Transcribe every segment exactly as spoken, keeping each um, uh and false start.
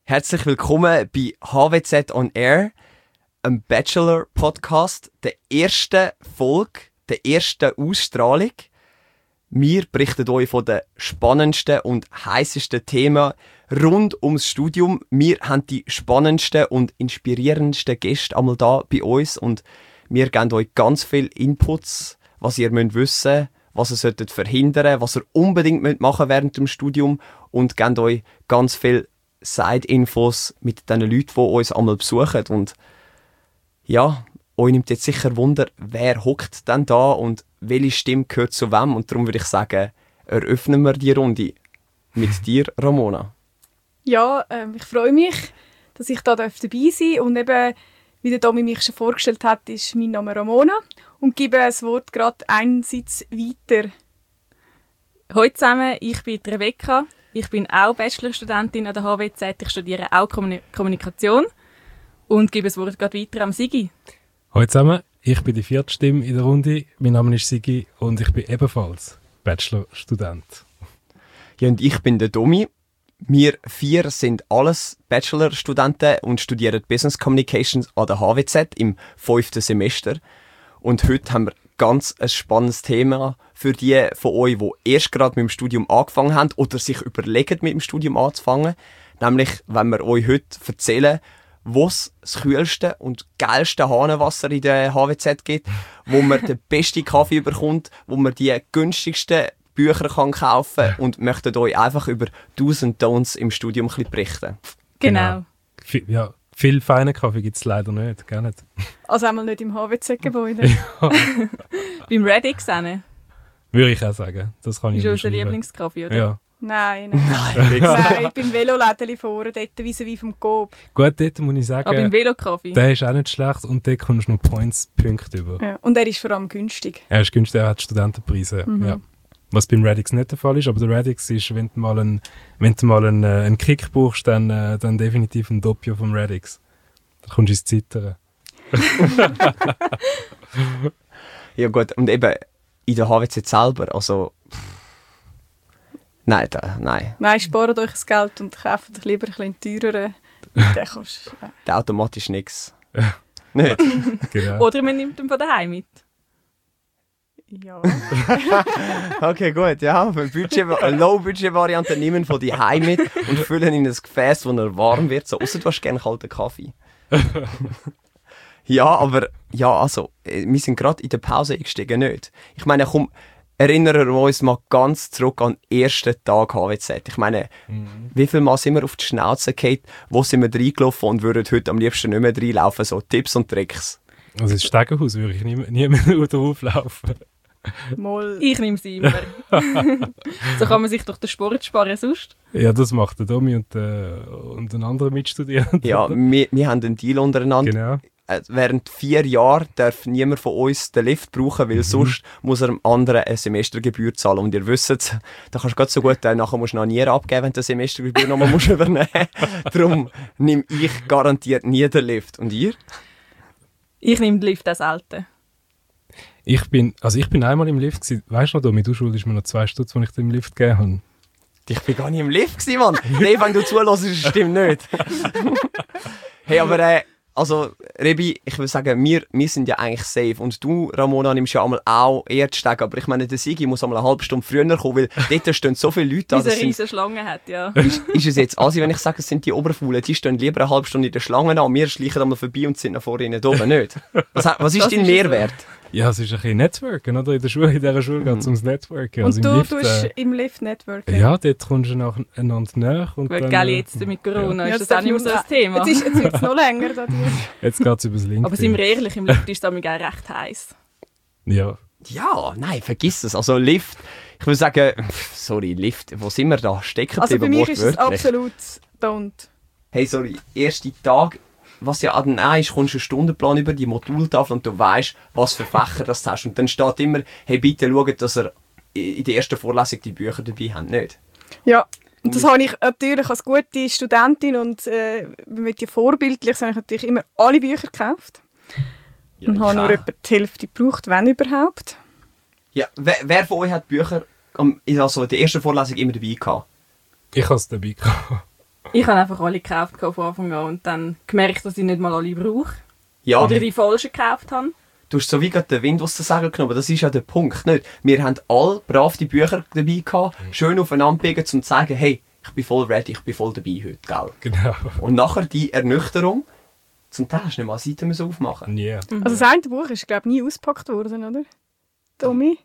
Herzlich willkommen bei H W Z on Air, einem Bachelor-Podcast, der ersten Folge, der ersten Ausstrahlung. Wir berichten euch von den spannendsten und heißesten Themen rund ums Studium. Wir haben die spannendsten und inspirierendsten Gäste einmal da bei uns und wir geben euch ganz viele Inputs, was ihr müsst wissen, was ihr solltet verhindern, was ihr unbedingt machen während dem Studium und geben euch ganz viele Side-Infos mit den Leuten, die uns einmal besuchen. Und ja, euch nimmt jetzt sicher Wunder, wer hockt denn da und welche Stimme gehört zu wem. Und darum würde ich sagen, eröffnen wir die Runde mit dir, Ramona. Ja, ähm, ich freue mich, dass ich da dabei sein darf. Und eben, wie der Domi mich schon vorgestellt hat, ist mein Name Ramona. Und gebe das Wort gerade einerseits weiter. Hallo zusammen, ich bin Rebecca. Ich bin auch Bachelorstudentin an der H W Z. Ich studiere auch Kommunikation und gebe das Wort gerade weiter am Sigi. Hallo zusammen, ich bin die vierte Stimme in der Runde. Mein Name ist Sigi und ich bin ebenfalls Bachelorstudent. Ja, und ich bin der Domi. Wir vier sind alles Bachelorstudenten und studieren Business Communications an der H W Z im fünften Semester. Und heute haben wir ganz ein spannendes Thema für die von euch, die erst gerade mit dem Studium angefangen haben oder sich überlegen, mit dem Studium anzufangen. Nämlich, wenn wir euch heute erzählen, wo es das kühlste und geilste Hahnenwasser in der H W Z gibt, wo man den besten Kaffee bekommt, wo man die günstigsten Bücher kann kaufen kann und möchten euch einfach über Do's und Don'ts im Studium ein bisschen berichten. Genau. genau. Ja, viel feinen Kaffee gibt es leider nicht, gar nicht. Also einmal nicht im H W Z-Gebäude. Ja. Beim Redix auch. Würde ich auch sagen. Das kann ich ist unser Lieblingskaffee, oder? Ja. Nein, nein. Nein, beim Velolädeli vorne, dort vis-à-vis vom Coop. Gut, dort muss ich sagen, aber beim Velokaffee? Der ist auch nicht schlecht und dort kommst du noch Points, Punkte über. Ja. Und er ist vor allem günstig. Er ist günstig, er hat Studentenpreise. Mhm. Ja. Was beim Radix nicht der Fall ist, aber der Radix ist, wenn du mal einen, wenn du mal einen, äh, einen Kick brauchst, dann, äh, dann definitiv ein Doppio vom Radix. Da kommst du ins Zittern. Ja gut, und eben in der H W Z selber, also nein, da, nein. Nein, spart euch das Geld und kauft euch lieber ein bisschen teureren. Der kostet... Äh. Der automatisch nichts. Nicht? Genau. Oder man nimmt ihn von daheim mit. Ja. Okay, gut, ja. Eine Low-Budget-Variante nehmen von die Heim mit und füllen in ein Gefäß, wo er warm wird. So, ausser du hast gerne kalten Kaffee. Ja, aber, ja, also, wir sind gerade in der Pause eingestiegen, nicht? Ich meine, komm, erinnern wir uns mal ganz zurück an den ersten Tag H W Z. Ich meine, mhm. wie viel Mal sind wir auf die Schnauze gefallen, wo sind wir reingelaufen und würden heute am liebsten nicht mehr reinlaufen, so Tipps und Tricks. Also ins Stegenhaus würde ich nie, nie mehr drauflaufen. Mal. Ich nehme sie immer. So kann man sich durch den Sport sparen sonst. Ja, das macht der Domi und, äh, und ein anderer Mitstudierender. Ja, wir, wir haben einen Deal untereinander. Genau. Während vier Jahren darf niemand von uns den Lift brauchen, weil mhm. sonst muss er dem anderen eine Semestergebühr zahlen. Und ihr wisst, da kannst du ganz so gut, äh, nachher musst du noch nie abgeben, wenn du die Semestergebühr nochmal musst übernehmen musst. Darum nehme ich garantiert nie den Lift. Und ihr? Ich nehme den Lift auch selten. Ich bin, also ich bin einmal im Lift gewesen. Weißt du noch, Domi, du schuldest mir noch zwei Stutz, als ich dir im Lift gegeben habe. Ich bin gar nicht im Lift gewesen, Mann. Nee, wenn du zuhörst, stimmt nicht. Hey, aber äh, also, Rebi, ich will sagen, wir, wir sind ja eigentlich safe. Und du, Ramona, nimmst ja einmal auch eher die Stege. Aber ich meine, der Sigi muss einmal eine halbe Stunde früher kommen, weil dort stehen so viele Leute da. Diese riesige Schlange hat, ja. Ist, ist es jetzt also, wenn ich sage, es sind die Oberfaulen, die stehen lieber eine halbe Stunde in der Schlange an, wir schleichen einmal vorbei und sind nach vorne nicht oben, nicht? Was, was ist das dein ist Mehrwert? So. Ja, es ist ein bisschen Networken, oder? In der Schule, in dieser Schule geht es ums Networken. Und also du im Lift, tust äh, im Lift Networken? Ja, dort kommst du nacheinander näher. Und gut, dann, gell, jetzt mit Corona ja. ist ja, das auch nicht mehr so ein Thema. Jetzt, jetzt wird es noch länger. Da jetzt geht es über das LinkedIn. Aber sind wir ehrlich, im Lift ist es auch recht heiß. Ja. Ja, nein, vergiss es. Also Lift, ich würde sagen, sorry, Lift, wo sind wir da? Stecken Also für mich ist es absolut don't. Hey, sorry, erster Tag, was ja an den ist, kommst du einen Stundenplan über die Modultafel und du weißt, was für Fächer das hast. Und dann steht immer, hey, bitte schaut, dass ihr in der ersten Vorlesung die Bücher dabei habt, nicht? Ja, und das habe ich natürlich als gute Studentin und äh, mit dir vorbildlich, habe ich natürlich immer alle Bücher gekauft. Ja, und habe nur etwa die Hälfte gebraucht, wenn überhaupt. Ja, wer, wer von euch hat Bücher also in der ersten Vorlesung immer dabei gehabt? Ich habe es dabei gehabt. Ich habe einfach alle gekauft von Anfang an und dann gemerkt, dass ich nicht mal alle brauche. Ja. Oder die falschen gekauft habe. Du hast so wie gerade den Wind aus den Segeln genommen, das ist ja der Punkt, nicht? Wir haben alle brav die Bücher dabei gehabt, schön aufeinander biegen, um zu sagen, hey, ich bin voll ready, ich bin voll dabei heute, gell? Genau. Und nachher die Ernüchterung, zum Teil hast du nicht mal eine Seite müssen aufmachen. Nie. Also das eine Buch ist, glaube ich, nie ausgepackt worden, oder? Tommy?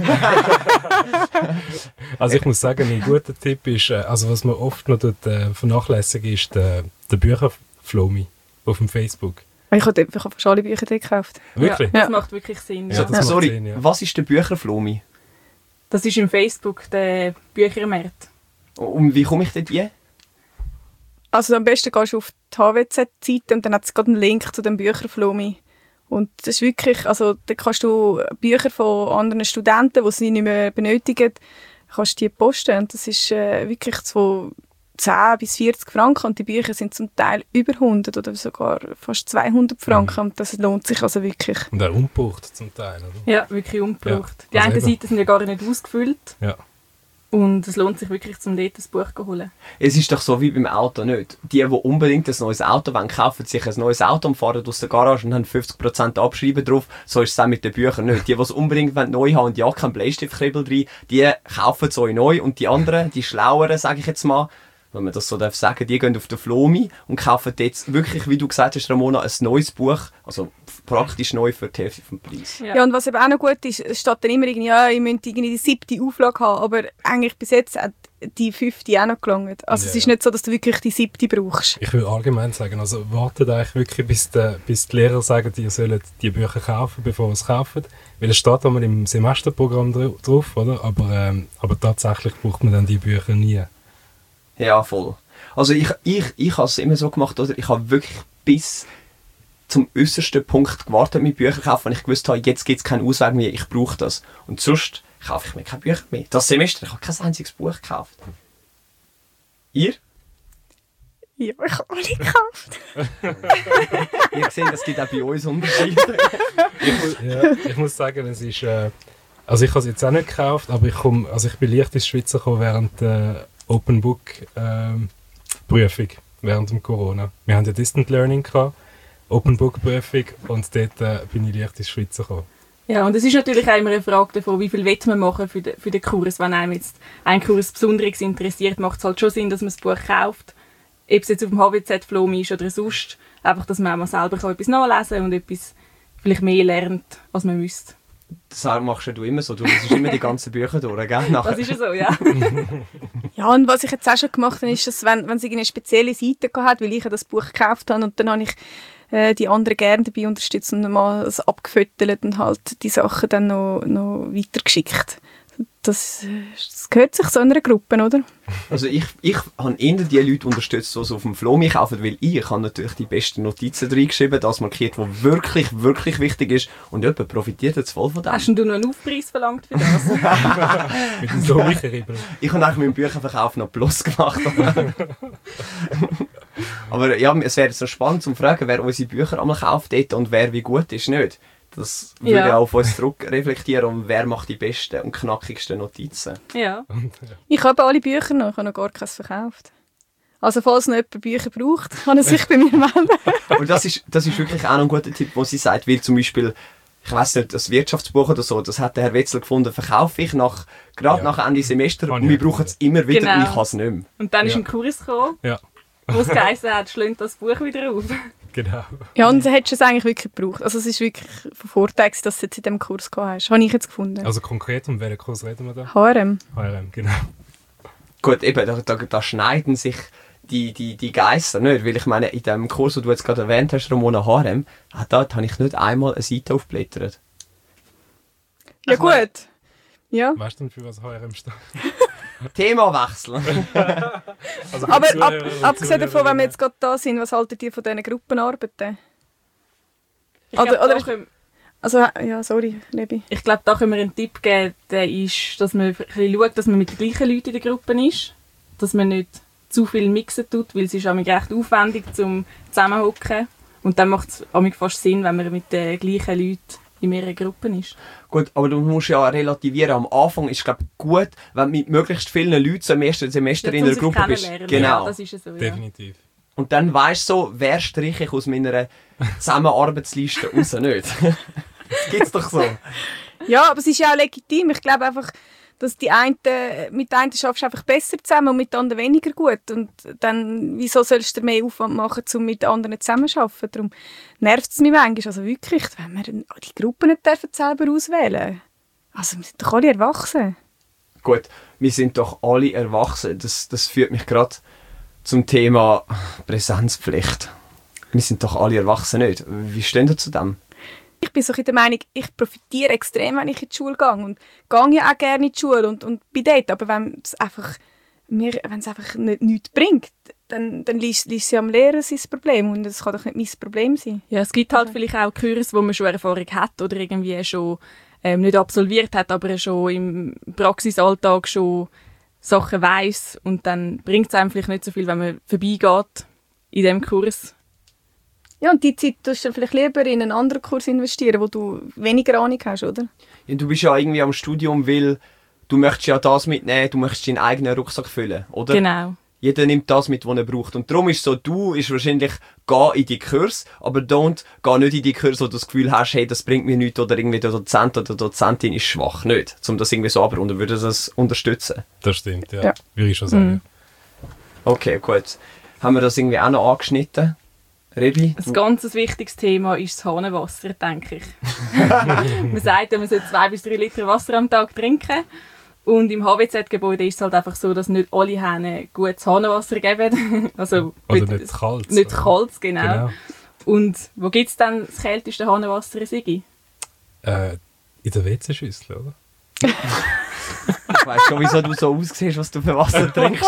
Also ich muss sagen, ein guter Tipp ist, äh, also was man oft noch dort, äh, vernachlässigen, ist der, der Bücherflomi auf dem Facebook. Ich habe einfach fast alle Bücher dort gekauft. Wirklich? Ja, das Ja. macht wirklich Sinn. Ja, Ja. das macht Sorry, Sinn, ja. was ist der Bücherflomi? Das ist im Facebook der Büchermarkt. Und wie komme ich dort hin? Also am besten gehst du auf die H W Z-Seite und dann hat es gerade einen Link zu dem Bücherflomi. Und das ist wirklich, also da kannst du Bücher von anderen Studenten, die sie nicht mehr benötigen, kannst die posten. Und das ist äh, wirklich so zehn bis vierzig Franken und die Bücher sind zum Teil über hundert oder sogar fast zweihundert Franken. Und das lohnt sich also wirklich. Und auch ungebraucht zum Teil, oder? Ja, wirklich ungebraucht. Ja, Die also einen eben. Seiten sind ja gar nicht ausgefüllt. Ja. Und es lohnt sich wirklich, zum dort ein Buch zu holen. Es ist doch so wie beim Auto nicht. Die, die unbedingt ein neues Auto wollen, kaufen sich ein neues Auto und fahren aus der Garage und haben fünfzig Prozent Abschreiben drauf. So ist es auch mit den Büchern nicht. Die, die es unbedingt neu haben und ja, kein Bleistiftkribbel drin, die kaufen es euch neu. Und die anderen, die Schlaueren, sage ich jetzt mal, wenn man das so darf sagen, die gehen auf den Flomi und kaufen jetzt wirklich, wie du gesagt hast, Ramona, ein neues Buch, also praktisch neu für die Hälfte vom Preis. Ja. Ja, und was eben auch noch gut ist, es steht dann immer irgendwie, ja, ihr müsst irgendwie die siebte Auflage haben, aber eigentlich bis jetzt hat die fünfte auch noch gelangt. Also Ja, es ist ja. nicht so, dass du wirklich die siebte brauchst. Ich würde allgemein sagen, also wartet eigentlich wirklich, bis, der, bis die Lehrer sagen, ihr sollt die Bücher kaufen, bevor ihr es kauft. Weil es steht einmal im Semesterprogramm dr- drauf, oder? Aber, ähm, aber tatsächlich braucht man dann die Bücher nie. Ja, voll. Also ich, ich, ich habe es immer so gemacht, oder? Ich habe wirklich bis zum äußersten Punkt gewartet mit Büchern kaufen, wenn ich gewusst habe, jetzt gibt es keinen Ausweg mehr, ich brauche das. Und sonst kaufe ich mir keine Bücher mehr. Das Semester, ich habe kein einziges Buch gekauft. Ihr? Ja, ich habe alle gekauft. Ihr seht, es gibt auch bei uns Unterschiede. Ich, muss- ja, ich muss sagen, es ist, äh, also ich habe es jetzt auch nicht gekauft, aber ich, komm, also ich bin leicht ins Schweizer gekommen während der Open Book ähm, Prüfung, während dem Corona. Wir haben ja Distant Learning gehabt, Open Book Prüfung, und dort äh, bin ich leicht ins Schweizer gekommen. Ja, und es ist natürlich auch immer eine Frage davon, wie viel will man machen für den, für den Kurs. Wenn einem jetzt ein Kurs Besonderes interessiert, macht es halt schon Sinn, dass man das Buch kauft. Ob es jetzt auf dem H W Z-Flomi ist oder sonst. Einfach, dass man auch mal selber kann etwas nachlesen kann und etwas vielleicht mehr lernt, als man müsste. Das machst ja du immer so, du liest immer die ganzen Bücher durch, gell? Nachher. Das ist ja so, ja. Ja, und was ich jetzt auch schon gemacht habe, ist, dass wenn, wenn es eine spezielle Seite hat, weil ich ja das Buch gekauft habe und dann habe ich äh, die anderen gerne dabei unterstützt und mal es abgefüttert und halt die Sachen dann noch, noch weitergeschickt. Das, das gehört sich so einer Gruppe, oder? Also ich, ich habe eher die Leute unterstützt, die es auf dem Flomi kaufen, weil ich habe natürlich die besten Notizen reingeschrieben, das markiert, was wirklich, wirklich wichtig ist, und jemand profitiert jetzt voll von dem. Hast denn du noch einen Aufpreis verlangt für das? Mit dem Tommy-Kribbel. Ich habe eigentlich mit dem Bücherverkauf noch Plus gemacht. Aber ja, es wäre so spannend zu fragen, wer unsere Bücher einmal kauft dort und wer wie gut ist, nicht? Das würde Ja. auch auf uns zurückreflektieren, und wer macht die besten und knackigsten Notizen. Ja. Ich habe alle Bücher noch, ich habe noch gar keins verkauft. Also falls noch jemand Bücher braucht, kann er sich bei mir melden. Und das ist, das ist wirklich auch noch ein guter Tipp, wo sie sagt, weil zum Beispiel, ich weiss nicht, das Wirtschaftsbuch oder so, das hat der Herr Wetzel gefunden, verkaufe ich nach, gerade Ja. nach Ende Semester, Kann und ich wir auch brauchen es immer wieder, Genau. und ich habe es nicht mehr. Und dann ist Ja. ein Kurs gekommen, Ja, wo es geheißen hat, schlönt das Buch wieder auf. genau. Ja, und hättest du es eigentlich wirklich gebraucht. Also es ist wirklich von Vorteil, dass du es jetzt in diesem Kurs gehabt hast. Habe ich jetzt gefunden. Also konkret, um welchen Kurs reden wir da? H R M. H R M, genau. Gut, eben, da, da, da schneiden sich die, die, die Geister nicht, weil ich meine, in dem Kurs, den du jetzt gerade erwähnt hast, Ramona H R M, ah, dort habe ich nicht einmal eine Seite aufgeblättert. Ja Ich meine- gut. Ja. Weißt du denn, für was H R M steht? Themawechsel. Also für Aber die ab, Zuhörer und abgesehen davon, wenn Zuhörerinnen. wir jetzt gerade da sind, was haltet ihr von diesen Gruppenarbeiten? Ich Oder- glaube, oder- da, können- Also, ja, sorry, Lebi. ich glaube, da können wir einen Tipp geben, der ist, dass man ein bisschen schaut, dass man mit den gleichen Leuten in der Gruppe ist. Dass man nicht zu viel mixen tut, weil es ist manchmal recht aufwendig zum Zusammenhocken. Und dann macht es manchmal fast Sinn, wenn man mit den gleichen Leuten in mehreren Gruppen ist. Gut, aber du musst ja relativieren. Am Anfang ist es, glaube ich, gut, wenn du mit möglichst vielen Leuten so im ersten Semester Ja, in um einer sich Gruppe bist. kennenlernen. Genau. Ja, das ist es so, ja. Definitiv. Und dann weisst du so, wer streiche ich aus meiner Zusammenarbeitsliste raus, nicht? Das gibt's doch so. Ja, aber es ist ja auch legitim. Ich glaube einfach, dass die einen, mit den einen schaffst du einfach besser zusammen und mit den anderen weniger gut. Und dann, wieso sollst du mehr Aufwand machen, um mit den anderen zusammenzuarbeiten? Darum nervt es mich manchmal. Also wirklich, wenn wir die Gruppen nicht dürfen selber auswählen. Also wir sind doch alle erwachsen. Gut, wir sind doch alle erwachsen. Das, das führt mich gerade zum Thema Präsenzpflicht. Wir sind doch alle erwachsen, nicht? Wie stehen Sie zu dem? Ich bin so der Meinung, ich profitiere extrem, wenn ich in die Schule gehe. Und gehe ja auch gerne in die Schule und, und bin dort. Aber wenn es einfach, mir, wenn es einfach nicht, nichts bringt, dann, dann liegt es ja am Lehrer sein Problem. Und das kann doch nicht mein Problem sein. Ja, es gibt halt vielleicht auch Kurse, wo man schon Erfahrung hat oder irgendwie schon ähm, nicht absolviert hat, aber schon im Praxisalltag schon Sachen weiss. Und dann bringt es einem vielleicht nicht so viel, wenn man vorbeigeht in diesem Kurs. Ja, und die Zeit tust du dann vielleicht lieber in einen anderen Kurs investieren, wo du weniger Ahnung hast, oder? Ja, du bist ja irgendwie am Studium, weil du möchtest ja das mitnehmen, du möchtest deinen eigenen Rucksack füllen, oder? Genau. Jeder nimmt das mit, was er braucht. Und darum ist es so, du ist wahrscheinlich, geh in die Kurs, aber don't, geh nicht in die Kurs, wo du das Gefühl hast, hey, das bringt mir nichts, oder irgendwie der Dozent oder die Dozentin ist schwach. Nicht, um das irgendwie so abrunden, würde das unterstützen. Das stimmt, ja. Ja. Würde ich schon sagen. Mhm. Okay, gut. Haben wir das irgendwie auch noch angeschnitten? Rebi? Ein ganz wichtiges Thema ist das Hahnenwasser, denke ich. Man sagt, man soll zwei bis drei Liter Wasser am Tag trinken. Und im H W Z-Gebäude ist es halt einfach so, dass nicht alle Hähne gutes Hahnenwasser geben. Also Oder nicht kalt. Nicht kalt, genau. Genau. Und wo gibt es dann das kälteste Hahnenwasser in Sigi? Äh, in der W C-Schüssel, oder? Ich weiss schon, wieso du so aussiehst, was du für Wasser trinkst.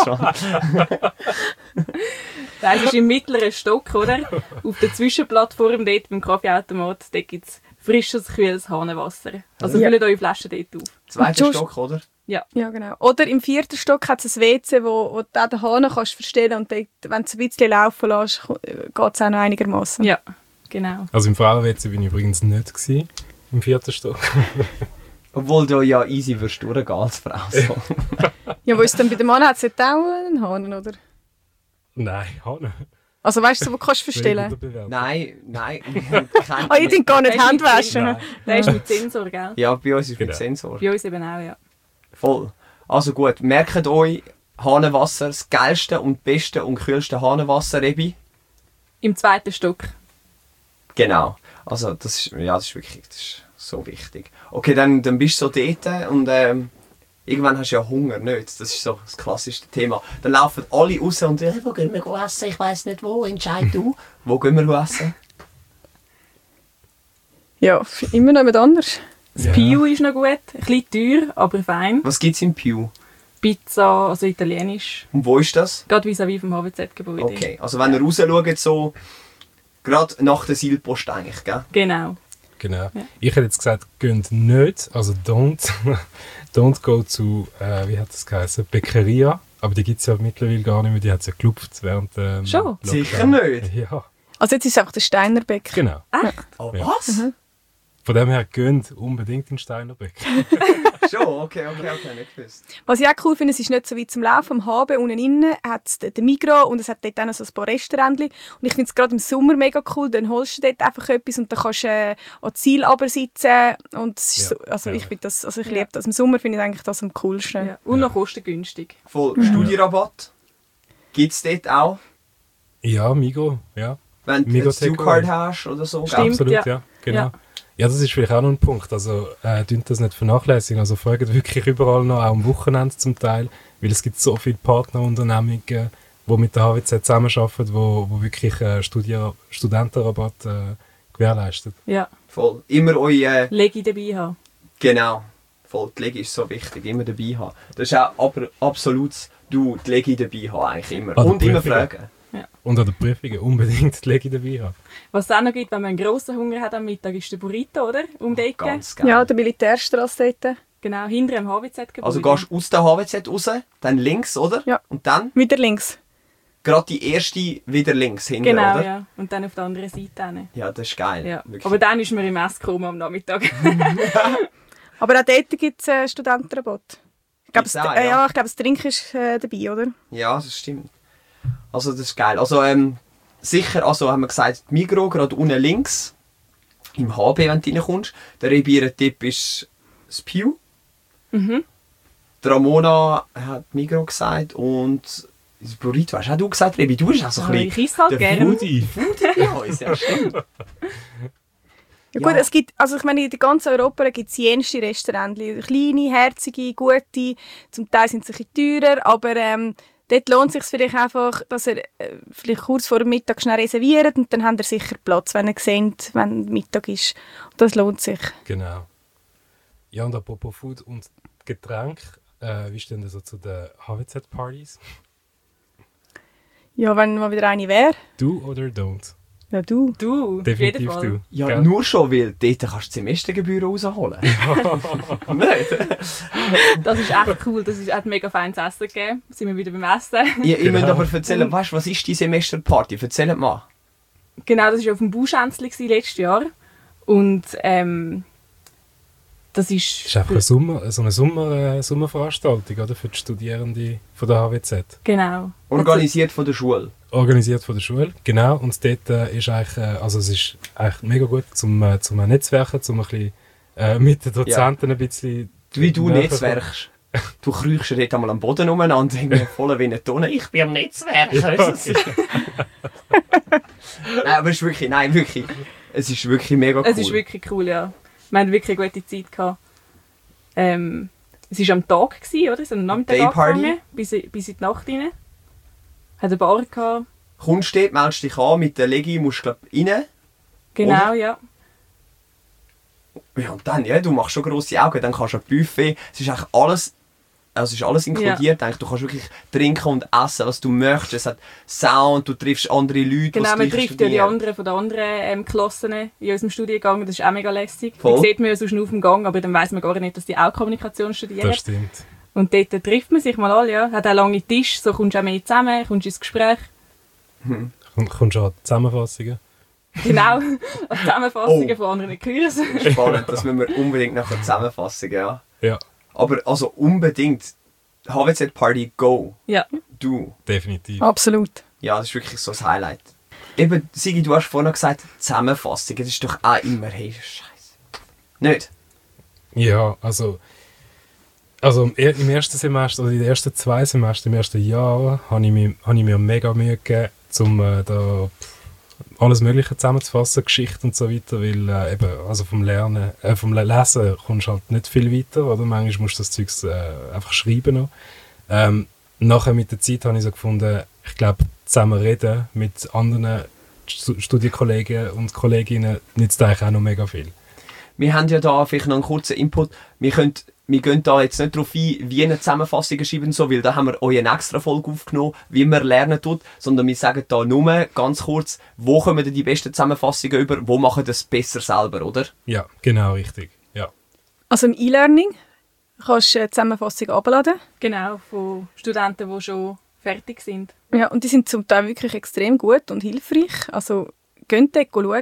Das ist im mittleren Stock, oder? Auf der Zwischenplattform dort beim Kaffeeautomat, dort gibt es frisches, kühles Hahnenwasser. Also Ja. füllt eure Flaschen dort auf. Zweiter Und Stock, oder? Ja. Ja, genau. Oder im vierten Stock hat es ein W C, wo, wo du auch den Hahn kannst verstellen und dort, wenn du es ein bisschen laufen lässt, geht es auch noch einigermaßen. Ja, genau. Also im Frauen-W C bin ich übrigens nicht gewesen, im vierten Stock. Obwohl du ja easy wirst durchgehen als Frau. So. Ja, wo ist denn bei dem Mann? Hat es auch einen Hahn, oder? Nein, Hanne. Also weißt du, wo kannst du verstellen? Nein, nein. Ah, ich denke gar nicht Der ist Hände mit waschen. Sensor. Der ist mit Sensor, gell? Ja, bei uns ist Genau. mit Sensor. Bei uns eben auch, ja. Voll. Also gut, merkt euch, Hahnenwasser, das geilste und beste und kühlste Hahnenwasser, Rebi. Im zweiten Stock. Genau. Also das ist, ja, das ist wirklich, das ist so wichtig. Okay, dann, dann bist du so dort und ähm, irgendwann hast du ja Hunger, nicht? Das ist so das klassischste Thema. Dann laufen alle raus und hey, wo gehen wir essen? Ich weiss nicht wo, entscheid du. Wo gehen wir essen? Ja, immer noch jemand anders. Das Ja. Piu ist noch gut. Ein bisschen teuer, aber fein. Was gibt es im Pew? Pizza, also italienisch. Und wo ist das? Gerade vis-à-vis vom H W Z-Gebäude. Okay, also wenn ihr raus schaut, so gerade nach der Seilpost eigentlich, gell? Genau. Genau. Ja. Ich hätte jetzt gesagt, geht nicht, also don't, don't go zu, äh, wie hat das geheißen, Bäckeria. Aber die gibt es ja mittlerweile gar nicht mehr, die hat es ja gelupft während dem Schon? Lockdown. Sicher nicht. Ja, Also jetzt ist es einfach der Steinerbäcker. genau. Oh, Ja. was? Von dem her geht unbedingt in Steinerbeck. Schon, okay, okay, okay, nicht gewusst. Was ich auch cool finde, es ist nicht so weit zum Laufen. Am Haben unten innen hat es den Migros und es hat dort auch noch so ein paar Restaurants. Und ich finde es gerade im Sommer mega cool. Dann holst du dort einfach etwas und dann kannst du äh, an Ziel runtersitzen. Und es ist Ja, so, also ja. ich, find das, also ich Ja. liebe das. Im Sommer finde ich eigentlich das am coolsten. Ja. Und noch kostengünstig. Voll Studierabatt. Gibt es dort auch? Ja, Migo, ja. Wenn du eine Migros Stu-Card Takeaway. hast oder so. Stimmt. Absolut, ja. ja. Genau. Ja. Ja. das ist vielleicht auch noch ein Punkt. Also, äh, dünnt das nicht vernachlässigen. Also, fragt wirklich überall noch, auch am Wochenende zum Teil. Weil es gibt so viele Partnerunternehmungen, die mit der H W Z zusammenarbeiten, wo, wo wirklich äh, Studier Studentenrabatt äh, gewährleistet. Ja. Voll. Immer euer, Legi dabei haben. genau. Voll, die Legi ist so wichtig, immer dabei haben. Das ist auch aber absolut, du die Legi dabei haben, eigentlich immer. Ah, die Und immer Prüfungen. fragen. Und an der Prüfungen unbedingt die Legi dabei haben. Was es auch noch gibt, wenn man einen grossen Hunger hat am Mittag, ist der Burrito, oder? Um die Ecke. Ganz geil. Ja, der Militärstrasse dort. Genau, hinter dem H W Z-Gebäude. Also gehst du aus der H W Z raus, dann links, oder? Ja. Und dann? Wieder links. gerade die erste wieder links hinten, Genau, oder? ja. Und dann auf der anderen Seite hin. Ja, das ist geil. Ja. Wirklich. Aber dann ist man im Esskoma am Nachmittag. Aber auch dort gibt es äh, Studentenrabatt. Ich glaube, Gibt's das, auch, äh, ja. ja, ich glaube, das Trinken ist äh, dabei, oder? Ja, das stimmt. Also das ist geil. Also ähm, sicher, also haben wir gesagt, Migros, gerade unten links, im H B, wenn du reinkommst. Der Rebieren-Tipp ist das Pew. Mhm. Der Ramona hat Migros gesagt und das Burrito hast auch du gesagt, Rebi. Du bist auch so ein Ja, bisschen ich esse halt der gerne. Foodie. Foodie bei uns, ja stimmt. Ja, gut, Ja. es gibt, also ich meine, in ganz Europa gibt es jenste Restaurants. Kleine, herzige, gute. Zum Teil sind sie ein bisschen teurer, aber ähm, dort lohnt es sich vielleicht einfach, dass ihr äh, vielleicht kurz vor dem Mittag schnell reserviert und dann habt ihr sicher Platz, wenn ihr seht, wenn Mittag ist. Und das lohnt sich. Genau. Ja, und apropos Food und Getränk, äh, wie stehen das so zu den H W Z-Partys? Ja, wenn mal wieder eine wäre. Do oder don't? Ja, du. Du, auf jeden Definitiv Fall. du. Ja, Gell? nur schon, weil dort kannst du die Semestergebühren rausholen. Nicht? Das ist echt cool. Das ist, hat mega feines Essen gegeben. Sind wir wieder beim Essen. Ja, ihr Genau. müsst aber erzählen, weißt, was ist die Semesterparty? Erzählt mal. Genau, das war auf dem Bauschänzli letztes Jahr. Und ähm, das ist... Das ist einfach eine, Sommer, so eine Sommer, äh, Sommerveranstaltung, oder? Für die Studierenden von der H W Z. Genau. Organisiert von der Schule. Organisiert von der Schule, genau. Und dort äh, ist eigentlich, äh, also es ist eigentlich mega gut zum, äh, zum Netzwerken, zum ein bisschen, äh, mit den Dozenten ein bisschen... Wie du näher netzwerkst. Du kriechst dort einmal am Boden umeinander, irgendwie voll wie eine Tonne. Ich bin am Netzwerken. Weißt du, das ist- Nein, aber es ist wirklich, nein, wirklich. Es ist wirklich mega cool. Es ist wirklich cool, ja. Wir hatten wirklich eine gute Zeit gehabt. Ähm, es war am Tag, gewesen, oder? Es ist am Nachmittag Day Party. angefangen, bis, bis in die Nacht rein. Hat eine Bar gehabt. Kommst du dort, meldest dich an, mit der Legi musst du glaub, rein. Genau, ja. Ja, und dann, ja, du machst schon grosse Augen, dann kannst du ein Buffet. Es ist eigentlich alles, also es ist alles inkludiert. Eigentlich. Du kannst wirklich trinken und essen, was du möchtest. Es hat Sound, du triffst andere Leute, Genau, die man das Gleiche trifft ja die studieren. anderen von den anderen ähm, Klassen in unserem Studiengang. Das ist auch mega lässig. Voll. Die sieht man ja sonst nur auf dem Gang, aber dann weiss man gar nicht, dass die auch Kommunikation studieren. Das stimmt. Und dort trifft man sich mal alle, ja. Hat auch lange Tisch, so kommst du auch mehr zusammen, kommst ins Gespräch. Und kommst du an die Zusammenfassungen? Genau, an Zusammenfassungen Oh. von anderen Kursen. Spannend, das müssen wir unbedingt nachher zusammenfassen, ja. Ja, Aber also unbedingt H W Z Party Go. Ja. Du. definitiv. Absolut. Ja, das ist wirklich so das Highlight. Eben, Sigi, du hast vorhin gesagt, Zusammenfassung, das ist doch auch immer, hey, Scheiße. Nicht? Ja, also, also im er- im ersten Semester, oder in den ersten zwei Semestern, im ersten Jahr, habe ich, mir- habe ich mir mega Mühe gegeben, um äh, da pff, alles Mögliche zusammenzufassen, Geschichte und so weiter, weil äh, eben, also vom Lernen, äh, vom Le- Lesen kommst du halt nicht viel weiter, oder? Manchmal musst du das Zeug äh, einfach schreiben noch. Ähm, nachher mit der Zeit habe ich so gefunden, ich glaube, zusammen reden mit anderen Stu- Studienkollegen und Kolleginnen nützt eigentlich auch noch mega viel. Wir haben ja da vielleicht noch einen kurzen Input. Wir, können, wir gehen da jetzt nicht darauf ein, wie eine Zusammenfassung schreiben so, weil da haben wir euch eine extra Folge aufgenommen, wie man lernen tut, sondern wir sagen da nur ganz kurz, wo kommen denn die besten Zusammenfassungen über, wo machen das besser selber, oder? Ja, genau, richtig. Ja. Also im E-Learning kannst du eine Zusammenfassung abladen. Genau, von Studenten, die schon fertig sind. Ja, und die sind zum Teil wirklich extrem gut und hilfreich. Also geht dort schauen.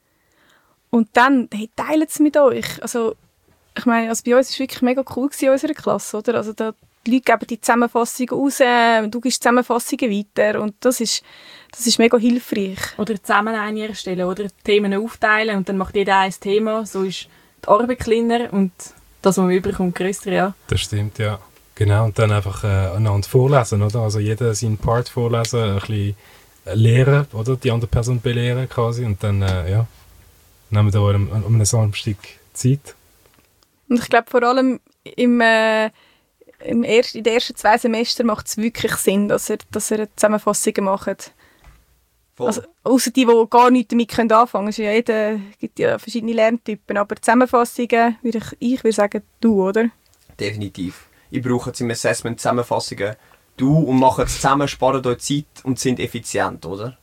Und dann, hey, teilt es mit euch. Also, ich meine, also bei uns war es wirklich mega cool gewesen in unserer Klasse, oder? Also da, die Leute geben die Zusammenfassungen raus, du gibst Zusammenfassungen weiter und das ist, das ist mega hilfreich. Oder zusammen eine erstellen oder Themen aufteilen und dann macht jeder ein Thema. So ist die Arbeit kleiner und das, was man überkommt, grösser, ja. Das stimmt, ja. Genau, und dann einfach äh, einander vorlesen, oder? Also jeder seinen Part vorlesen, ein bisschen äh, lehren, oder? Die andere Person belehren quasi und dann, äh, ja, nehmen wir da um, um einen Samstag Zeit. Und ich glaube, vor allem im, äh, im erst, in den ersten zwei Semestern macht es wirklich Sinn, dass ihr, dass ihr Zusammenfassungen macht. Voll. Also, außer die, die gar nichts damit anfangen können. Es ist ja jeder, gibt ja verschiedene Lerntypen, aber Zusammenfassungen, würde ich, ich würde sagen, du, oder? Definitiv. Ich brauche im Assessment Zusammenfassungen. Du und machen es zusammen, sparen euch Zeit und sind effizient, oder?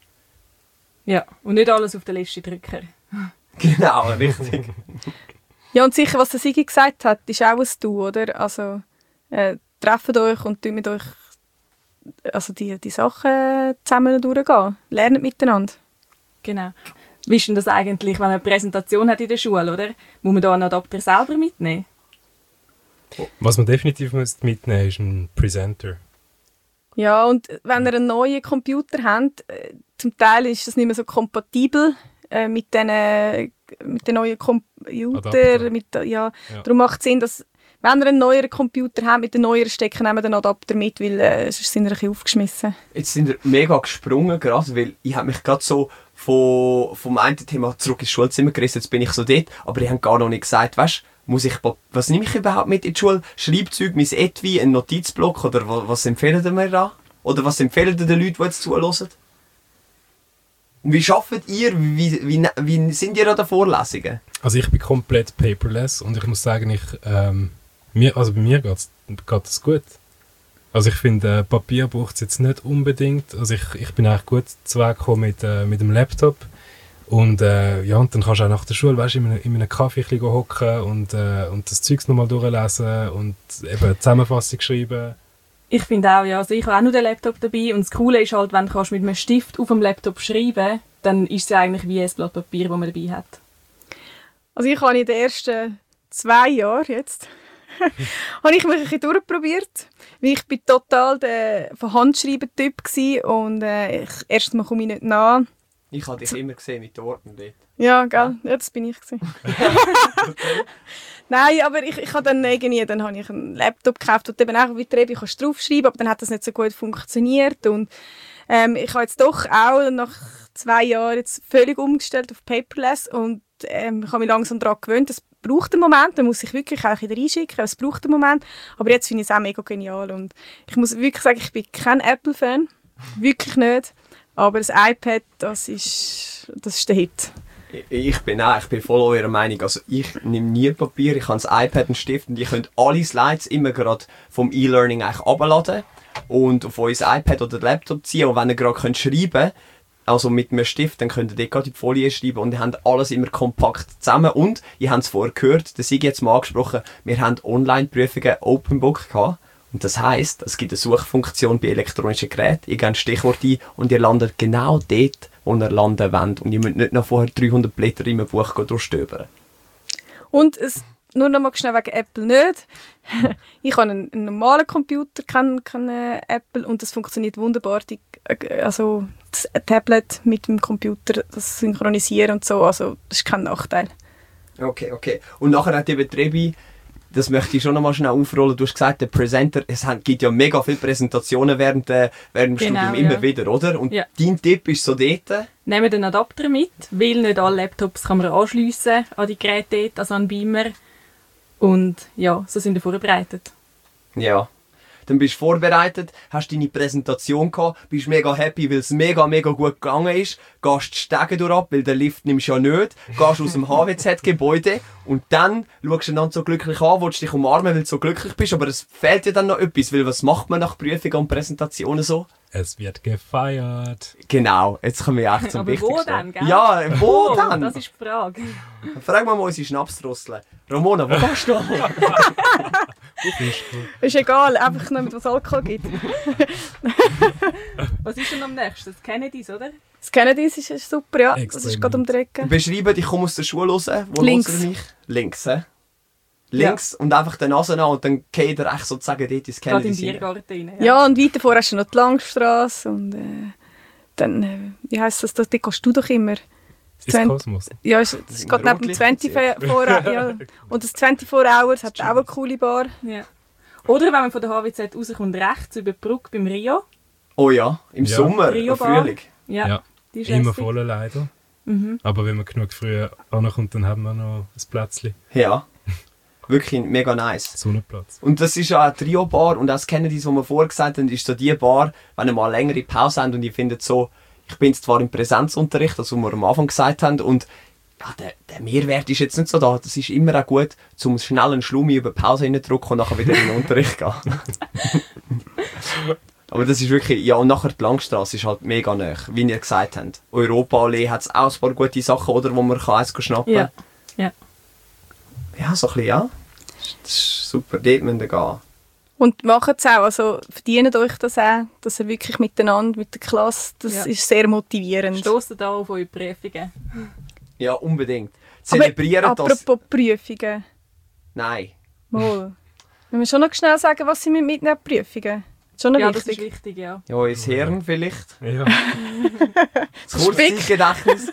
Ja, und nicht alles auf den letzten Drücker. Genau, richtig. Ja, und sicher, was der Sigi gesagt hat, ist auch ein Du, oder? Also, äh, trefft euch und tut mit euch also die, die Sachen zusammen durchgehen. Lernen miteinander. Genau. Wie ist denn das eigentlich, wenn man eine Präsentation hat in der Schule, oder? Muss man da einen Adapter selber mitnehmen? Was man definitiv muss mitnehmen muss, ist ein Presenter. Ja, und wenn ihr einen neuen Computer habt, äh, zum Teil ist das nicht mehr so kompatibel äh, mit den mit den neuen Computern. Mit, ja. ja. Darum macht es Sinn, dass, wenn ihr einen neueren Computer habt, mit den neueren Stecken, nehmt den Adapter mit, weil äh, sonst sind ihr ein bisschen aufgeschmissen. Jetzt sind wir mega gesprungen, gerade, weil ich habe mich gerade so von, vom einen Thema zurück ins Schulzimmer gerissen, jetzt bin ich so dort, aber ich habe gar noch nicht gesagt, weißt, muss ich, was nehme ich überhaupt mit in die Schule? Schreibzeug, mein Etui, ein Notizblock oder was, was empfehlen Sie mir da? Oder was empfehlen die Leute, die jetzt zuhören? Wie arbeitet ihr? Wie, wie, wie sind ihr an den Vorlesungen? Also ich bin komplett paperless und ich muss sagen, ich, ähm, mir, also bei mir geht es gut. Also ich finde, äh, Papier braucht es jetzt nicht unbedingt. Also ich, ich bin eigentlich gut zurechtgekommen mit, äh, mit dem Laptop. Und, äh, ja, und dann kannst du auch nach der Schule, weißt, in einem, in einem Kaffee hocken und, äh, und das Zeugs nochmal durchlesen und eben eine Zusammenfassung schreiben. Ich finde auch, ja. Also ich habe auch nur den Laptop dabei und das Coole ist halt, wenn du mit einem Stift auf dem Laptop schreiben, dann ist es ja eigentlich wie ein Blatt Papier, das man dabei hat. Also ich habe in den ersten zwei Jahren jetzt habe ich mich ein bisschen durchprobiert. Ich war total der von Handschreiben-Typ und äh, ich, erstmal komme ich nicht nach. Ich habe dich immer gesehen mit den Ordnern dort. Ja, gell? Ja, das bin ich. Nein, aber ich, ich habe dann irgendwie, dann habe ich einen Laptop gekauft und eben auch wie Trebi kannst du draufschreiben, aber dann hat das nicht so gut funktioniert und ähm, ich habe jetzt doch auch nach zwei Jahren jetzt völlig umgestellt auf Paperless und ähm, ich habe mich langsam daran gewöhnt. Es braucht einen Moment, man muss sich wirklich auch wieder reinschicken, es braucht einen Moment, aber jetzt finde ich es auch mega genial und ich muss wirklich sagen, ich bin kein Apple-Fan, wirklich nicht, aber das iPad, das ist, das ist der Hit. Ich bin auch, ich bin voll eurer Meinung. Also ich nehme nie Papier, ich habe das iPad und Stift und ich könnt alle Slides immer gerade vom E-Learning eigentlich abladen und auf euer iPad oder Laptop ziehen und wenn ihr gerade könnt schreiben, also mit einem Stift, dann könnt ihr dort gerade in die Folie schreiben und ihr habt alles immer kompakt zusammen und ihr habt es vorher gehört, das habe ich jetzt mal angesprochen, wir haben Online-Prüfungen Open Book gehabt. Und das heisst, es gibt eine Suchfunktion bei elektronischen Geräten. Ihr gebt ein Stichwort ein und ihr landet genau dort, wo ihr landen wollt. Und ihr müsst nicht noch vorher dreihundert Blätter in einem Buch durchstöbern. Und es, nur noch mal schnell wegen Apple nicht. Ich habe einen, einen normalen Computer, keinen kein Apple, und das funktioniert wunderbar. Die, also das Tablet mit dem Computer, das Synchronisieren und so, also das ist kein Nachteil. Okay, okay. Und nachher hat die Betriebe, das möchte ich schon noch mal schnell aufrollen. Du hast gesagt, der Presenter, es gibt ja mega viele Präsentationen während, äh, während dem genau, Studium immer ja. wieder, oder? Und ja. dein Tipp ist so dort? Nehmt den Adapter mit, weil nicht alle Laptops kann man anschliessen an die Geräte dort, also an Beamer. Und ja, so sind wir vorbereitet. Ja. Dann bist du vorbereitet, hast deine Präsentation gehabt, bist mega happy, weil es mega, mega gut gegangen ist, gehst die Stege durch ab, weil den Lift nimmst du ja nicht, gehst aus dem H W Z-Gebäude und dann schaust du dann so glücklich an, willst dich umarmen, weil du so glücklich bist, aber es fehlt dir dann noch etwas, weil was macht man nach Prüfungen und Präsentationen so? Es wird gefeiert. Genau, jetzt kommen wir echt zum aber Wichtigsten. wo dann, gell? Ja, wo oh, dann? Das ist die Frage. Fragen wir mal unsere Schnapsdrossel. Ramona, wo gehst du? Ist egal, einfach nicht, was Alkohol gibt. Was ist denn am nächsten? Das Kennedys, oder? Das Kennedys ist, ist super, ja. Extrem das ist gerade um die Ecke. Beschreiben, ich komme aus der Schule raus. Wo Links. hört ihr mich? Links, hä? Links ja. Und einfach den Nase an und dann geht er echt sozusagen dort ins Gerade im Kennedys rein. Biergarten rein. Ja. ja, und weiter vorher hast du noch die Langstrasse und äh, dann, äh, wie heisst das, da gehst du doch immer. Ins Kosmos? Ja, es, es geht neben dem vierundzwanzig Hours. Ja. Und das vierundzwanzig Hours hat auch eine coole Bar. Ja. Oder wenn man von der H W Z rauskommt, rechts über die Brücke beim Rio. Oh ja, im Ja. Sommer, Rio im Bar. Frühling. Ja, Ja. die ist Immer lässig. voll leider. Mhm. Aber wenn man genug früh ankommt, dann haben wir noch ein Plätzchen. Ja, wirklich mega nice. Sonnenplatz. Und das ist ja eine Trio-Bar und das Kennedys, was wir vorher gesagt haben, ist so die Bar, wenn ihr mal längere Pause habt und ihr findet so, ich bin jetzt zwar im Präsenzunterricht, das was wir am Anfang gesagt haben, und ja, der, der Mehrwert ist jetzt nicht so da. Das ist immer auch gut, zum schnell einen Schlummi über die Pause reindrücken und nachher wieder in den Unterricht gehen. Aber das ist wirklich, ja, und nachher die Langstrasse ist halt mega nah, wie ihr gesagt habt. Europaallee hat es auch ein paar gute Sachen, oder, wo man kann eins schnappen kann. Ja. Ja. Ja, so ein bisschen, ja. Das ist super, dort müssen wir gehen. Und macht es auch, also verdient euch das auch, dass ihr wirklich miteinander, mit der Klasse, das Ja. ist sehr motivierend. Stossen da auf eure Prüfungen. Ja, unbedingt. Zelebrieren Aber das. apropos Prüfungen, Nein. mal. Müssen wir schon noch schnell sagen, was sie mitnehmen, Prüfungen? Schon noch Ja, das wichtig. ist wichtig, ja. Ja, ins Hirn vielleicht. Ja, Das Kurzzeitgedächtnis.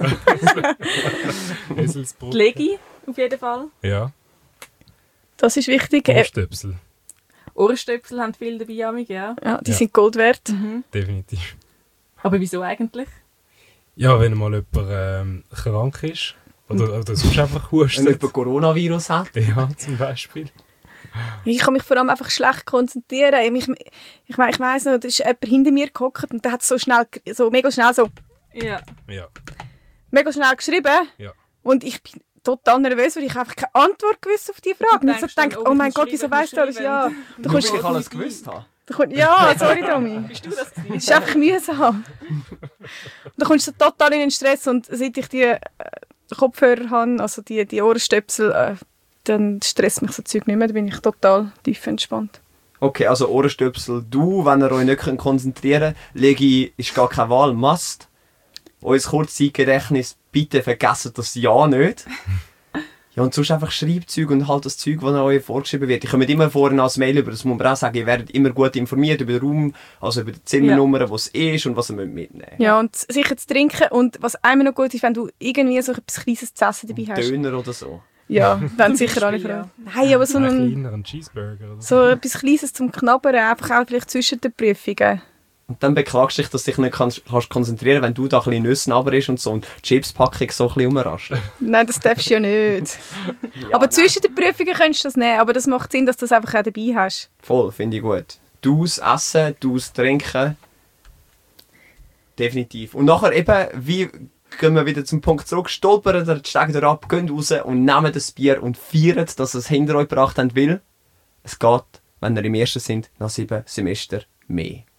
Eselsbrücke. Die Legi, auf jeden Fall. Ja, Das ist wichtig. Äh, Ohrstöpsel, Ohrenstöpsel haben viel dabei, amig, ja. ja, die Ja. sind Gold wert. definitiv. Aber wieso eigentlich? Ja, wenn mal jemand ähm, krank ist oder, oder sonst einfach Wenn hustet. jemand Coronavirus hat. Ja, zum Beispiel. Ich kann mich vor allem einfach schlecht konzentrieren. Ich, ich, mein, ich weiss noch, da ist jemand hinter mir gehockt und der hat so schnell, so mega schnell, so Ja. Ja, mega schnell geschrieben. ja. Und ich bin total nervös, weil ich einfach keine Antwort gewusst auf die Frage. Und ich so denkst dann, gedacht, oh, oh ich mein muss Gott, wieso schreiben, weißt du ich alles? muss Ja, schreiben. du Nur kommst, weil ich alles gewusst habe. du kommst, ja, sorry Domi. Bist du das gewesen? Es ist einfach mühsam. Und dann kommst du so total in den Stress und seit ich die äh, Kopfhörer habe, also die, die Ohrenstöpsel, äh, dann stresst mich so Zeug nicht mehr, dann bin ich total tief entspannt. Okay, also Ohrenstöpsel, du, wenn ihr euch nicht konzentrieren könnt, Legi ist gar keine Wahl, must. Unser Kurzzeitgedächtnis, bitte vergesst das ja nicht. Ja, und sonst einfach Schreibzeug und halt das Zeug, das euch vorgeschrieben wird. Ich komme immer vorhin als Mail über, das muss man auch sagen, ihr werdet immer gut informiert über den Raum, also über die Zimmernummer, wo es ist und was ihr mitnehmen müsst. Ja, und sicher zu trinken und was einmal noch gut ist, wenn du irgendwie so etwas Kleines zu essen dabei hast. Döner oder so. Ja, dann sicher alle Beispiel, Fragen. Nein, aber so Ein ein, kleiner, ein Cheeseburger oder so etwas Kleines zum Knabbern, einfach auch vielleicht zwischen den Prüfungen. Und dann beklagst du dich, dass du dich nicht kannst, kannst konzentrieren, wenn du da ein bisschen Nüsse ist und so und die Chipspackung so ein bisschen rumraschst. Nein, das darfst du ja nicht. aber zwischen den Prüfungen könntest du das nehmen, aber das macht Sinn, dass du das einfach auch dabei hast. Voll, finde ich gut. Du's essen, du's trinken. Definitiv. Und nachher eben, wie gehen wir wieder zum Punkt zurück, stolpern oder steigen ab, gehen raus und nehmen das Bier und feiern, dass ihr es hinter euch gebracht habt, weil es geht, wenn ihr im ersten sind, nach sieben Semester mehr.